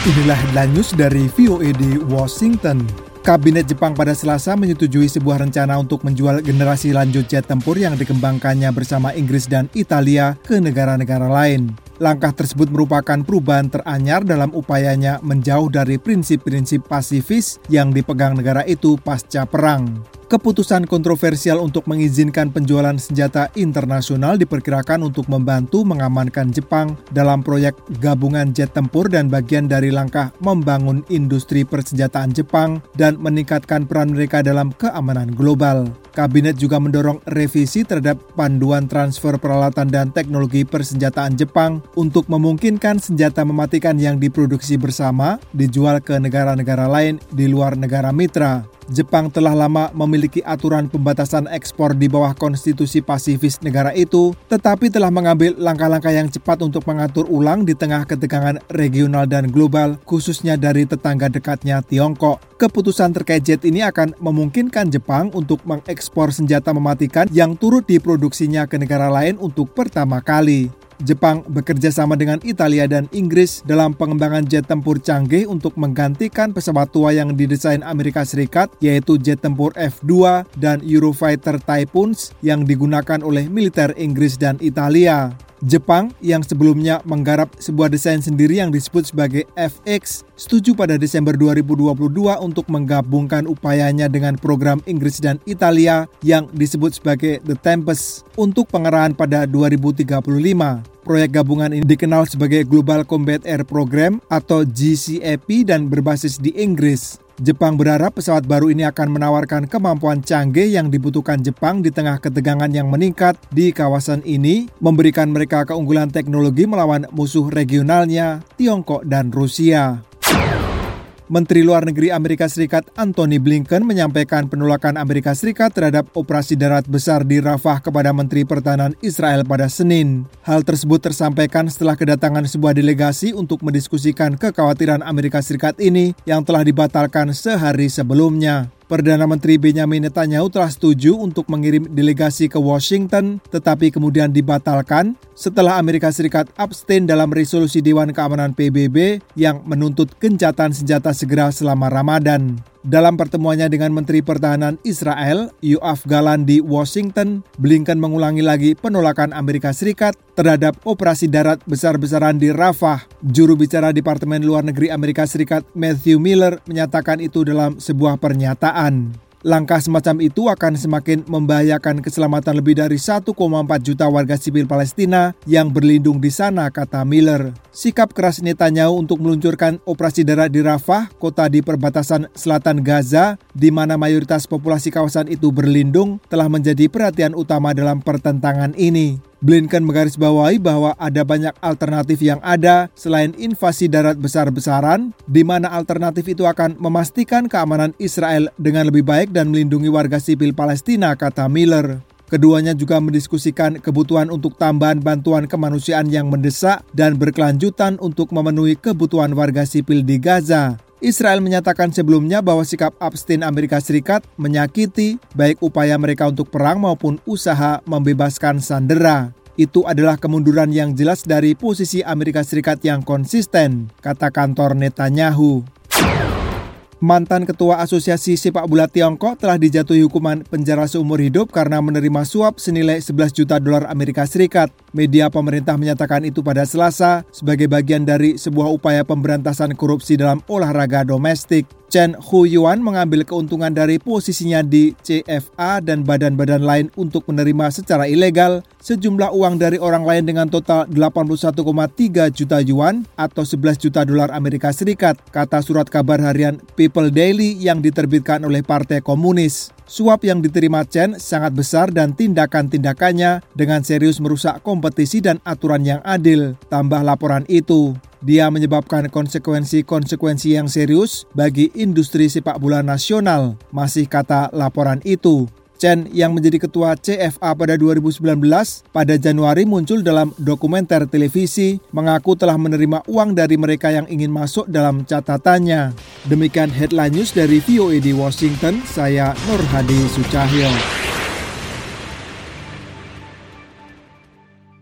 Inilah headline news dari VOA di Washington. Kabinet Jepang pada Selasa menyetujui sebuah rencana untuk menjual generasi lanjut jet tempur yang dikembangkannya bersama Inggris dan Italia ke negara-negara lain. Langkah tersebut merupakan perubahan teranyar dalam upayanya menjauh dari prinsip-prinsip pasifis yang dipegang negara itu pasca perang. Keputusan kontroversial untuk mengizinkan penjualan senjata internasional diperkirakan untuk membantu mengamankan Jepang dalam proyek gabungan jet tempur dan bagian dari langkah membangun industri persenjataan Jepang dan meningkatkan peran mereka dalam keamanan global. Kabinet juga mendorong revisi terhadap panduan transfer peralatan dan teknologi persenjataan Jepang untuk memungkinkan senjata mematikan yang diproduksi bersama dijual ke negara-negara lain di luar negara mitra. Jepang telah lama memiliki aturan pembatasan ekspor di bawah konstitusi pasifis negara itu, tetapi telah mengambil langkah-langkah yang cepat untuk mengatur ulang di tengah ketegangan regional dan global, khususnya dari tetangga dekatnya Tiongkok. Keputusan terkait jet ini akan memungkinkan Jepang untuk mengekspor senjata mematikan yang turut diproduksinya ke negara lain untuk pertama kali. Jepang bekerja sama dengan Italia dan Inggris dalam pengembangan jet tempur canggih untuk menggantikan pesawat tua yang didesain Amerika Serikat, yaitu jet tempur F-2 dan Eurofighter Typhoons yang digunakan oleh militer Inggris dan Italia. Jepang yang sebelumnya menggarap sebuah desain sendiri yang disebut sebagai FX, setuju pada Desember 2022 untuk menggabungkan upayanya dengan program Inggris dan Italia yang disebut sebagai The Tempest untuk pengerahan pada 2035. Proyek gabungan ini dikenal sebagai Global Combat Air Program atau GCAP dan berbasis di Inggris. Jepang berharap pesawat baru ini akan menawarkan kemampuan canggih yang dibutuhkan Jepang di tengah ketegangan yang meningkat di kawasan ini, memberikan mereka keunggulan teknologi melawan musuh regionalnya, Tiongkok dan Rusia. Menteri Luar Negeri Amerika Serikat Antony Blinken menyampaikan penolakan Amerika Serikat terhadap operasi darat besar di Rafah kepada Menteri Pertahanan Israel pada Senin. Hal tersebut tersampaikan setelah kedatangan sebuah delegasi untuk mendiskusikan kekhawatiran Amerika Serikat ini yang telah dibatalkan sehari sebelumnya. Perdana Menteri Benjamin Netanyahu telah setuju untuk mengirim delegasi ke Washington, tetapi kemudian dibatalkan setelah Amerika Serikat abstain dalam resolusi Dewan Keamanan PBB yang menuntut gencatan senjata segera selama Ramadan. Dalam pertemuannya dengan Menteri Pertahanan Israel, Yoav Gallant di Washington, Blinken mengulangi lagi penolakan Amerika Serikat terhadap operasi darat besar-besaran di Rafah. Juru bicara Departemen Luar Negeri Amerika Serikat Matthew Miller menyatakan itu dalam sebuah pernyataan. Langkah semacam itu akan semakin membahayakan keselamatan lebih dari 1,4 juta warga sipil Palestina yang berlindung di sana, kata Miller. Sikap keras Netanyahu untuk meluncurkan operasi darat di Rafah, kota di perbatasan selatan Gaza, di mana mayoritas populasi kawasan itu berlindung, telah menjadi perhatian utama dalam pertentangan ini. Blinken menggarisbawahi bahwa ada banyak alternatif yang ada selain invasi darat besar-besaran, di mana alternatif itu akan memastikan keamanan Israel dengan lebih baik dan melindungi warga sipil Palestina, kata Miller. Keduanya juga mendiskusikan kebutuhan untuk tambahan bantuan kemanusiaan yang mendesak dan berkelanjutan untuk memenuhi kebutuhan warga sipil di Gaza. Israel menyatakan sebelumnya bahwa sikap abstain Amerika Serikat menyakiti baik upaya mereka untuk perang maupun usaha membebaskan sandera. Itu adalah kemunduran yang jelas dari posisi Amerika Serikat yang konsisten, kata kantor Netanyahu. Mantan Ketua Asosiasi Sepak Bola Tiongkok telah dijatuhi hukuman penjara seumur hidup karena menerima suap senilai 11 juta dolar Amerika Serikat. Media pemerintah menyatakan itu pada Selasa sebagai bagian dari sebuah upaya pemberantasan korupsi dalam olahraga domestik. Chen Huyuan mengambil keuntungan dari posisinya di CFA dan badan-badan lain untuk menerima secara ilegal sejumlah uang dari orang lain dengan total 81,3 juta yuan atau 11 juta dolar Amerika Serikat, kata surat kabar harian People Daily yang diterbitkan oleh Partai Komunis. Suap yang diterima Chen sangat besar dan tindakan-tindakannya dengan serius merusak kompetisi dan aturan yang adil, tambah laporan itu. Dia menyebabkan konsekuensi-konsekuensi yang serius bagi industri sepak bola nasional, masih kata laporan itu. Chen yang menjadi ketua CFA pada 2019 pada Januari muncul dalam dokumenter televisi mengaku telah menerima uang dari mereka yang ingin masuk dalam catatannya. Demikian headline news dari VOA di Washington, saya Nur Hadi Sucahyo.